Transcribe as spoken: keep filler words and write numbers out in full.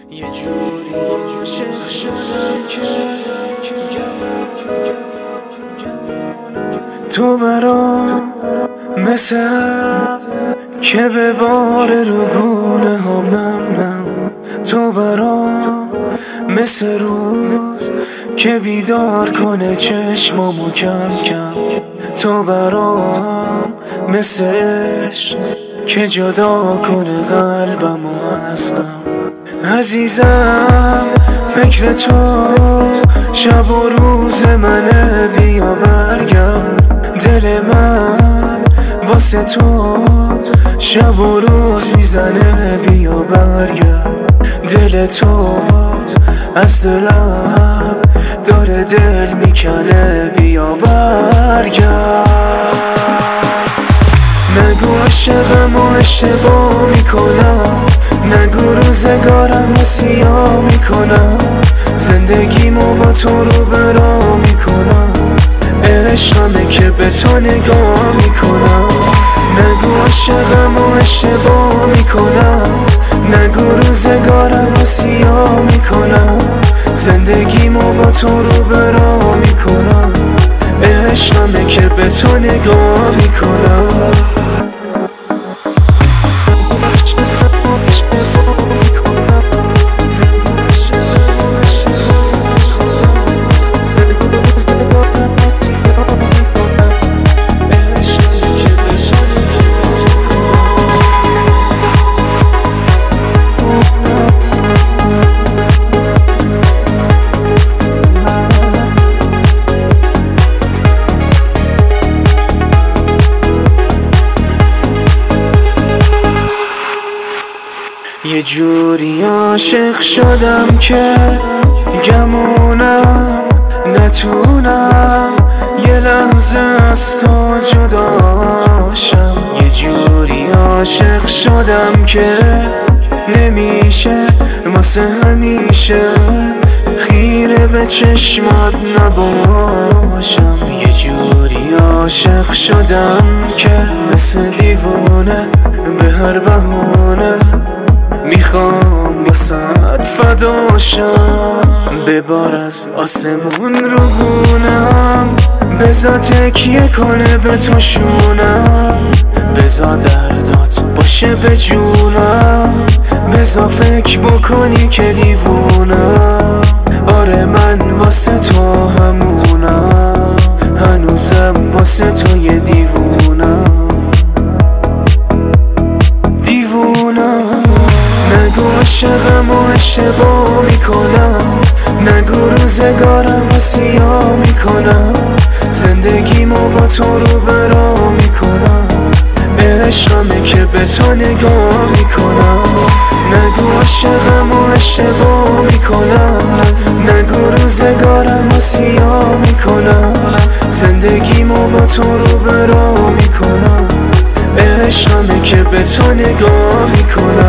یه جوری عاشق شدم که تو برام مثل که به بار رو گونه هم نم نم. تو برام مثل روز که بیدار کنه چشمامو کم کم. تو برام مثل عشق که جدا کنه قلبمو از غم. عزیزم فکر تو شب و روز منه، بیا برگرد. دل من واسه تو شب و روز میزنه، بیا برگرد. دل تو از دلم داره دل میکنه، بیا برگرد. نگو عشقم و اشتباه میکنم، نگو روزگارم و سیاه میکنم، زندگیمو با تو رو برا میکنم، عشقمه که به تو نگاه میکنم. نگو عشقم و اشتباه میکنم، نگو روزگارم و سیاه میکنم، زندگیمو با تو رو برا میکنم، عشقمه که به تو نگاه میکنم. یه جوری عاشق شدم که گمونم نتونم یه لحظه از تو جداشم. یه جوری عاشق شدم که نمیشه واسه همیشه خیره به چشمات نباشم. یه جوری عاشق شدم که مثل دیوونه به هر بهونه میخوام واسه فداشم. ببار از آسمون رو گونم، بزا تکیه کنه به تو شونم، بزا دردات باشه به جونم، بزا فکر بکنی که دیوونم. آره من واسه تو همونم، هنوزم واسه تو یه دیوونم. نگو عشقم و اشتباه میکنم، نگو روزگارم و سیاه میکنم، زندگیمو با تو رو برا میکنم، عشقمه که به تو نگاه میکنم. نگو عشقم و اشتباه میکنم، نگو روزگارم و سیاه میکنم، زندگیمو با تو رو برا میکنم، عشقمه که به تو نگاه میکنم.